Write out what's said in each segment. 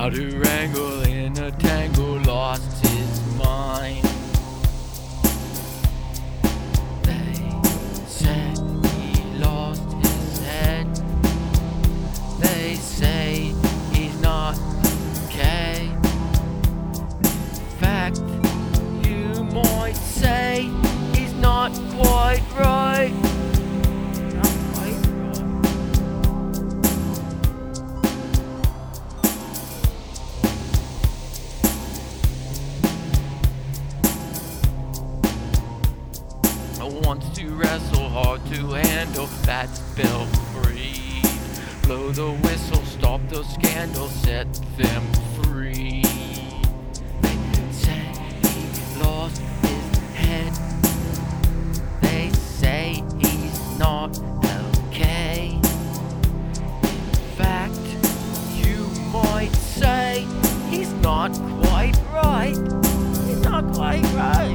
How to wrangle in a tangle, lost his mind. They said he lost his head. They say he's not okay. In fact, you might say he's not quite right. Not quite right. I want to wrestle, hard to handle, that's Bill Freed. Blow the whistle, stop the scandal, set them free. They say he lost his head. They say he's not okay. In fact, you might say he's not quite right. He's not quite right.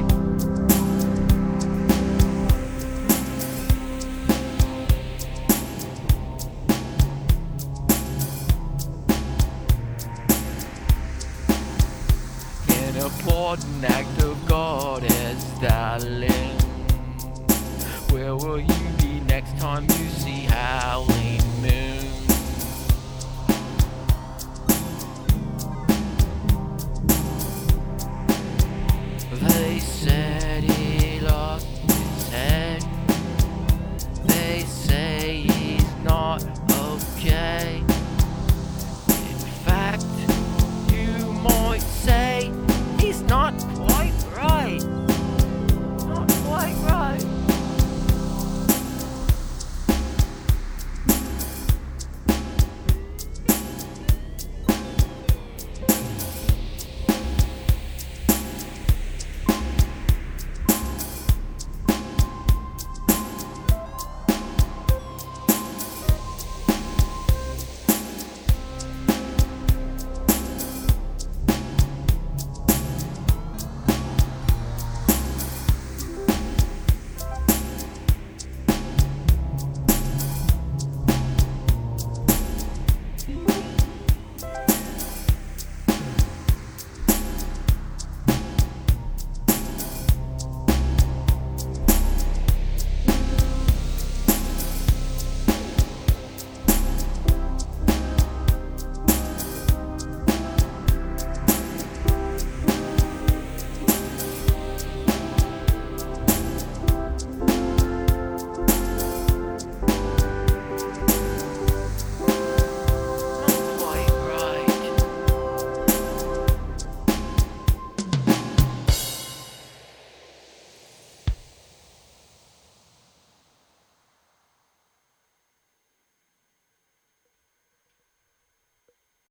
Important act of God as darling. Where will you be next time you see Howlin'?